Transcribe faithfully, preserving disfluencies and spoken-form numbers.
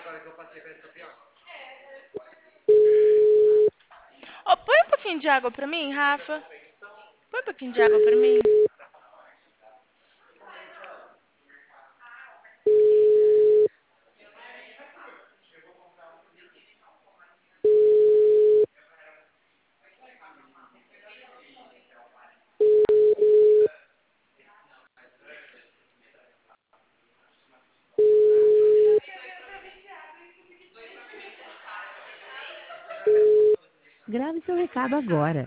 Ô, põe um pouquinho de água pra mim, Rafa. Põe um pouquinho de água pra mim. Grave seu recado agora.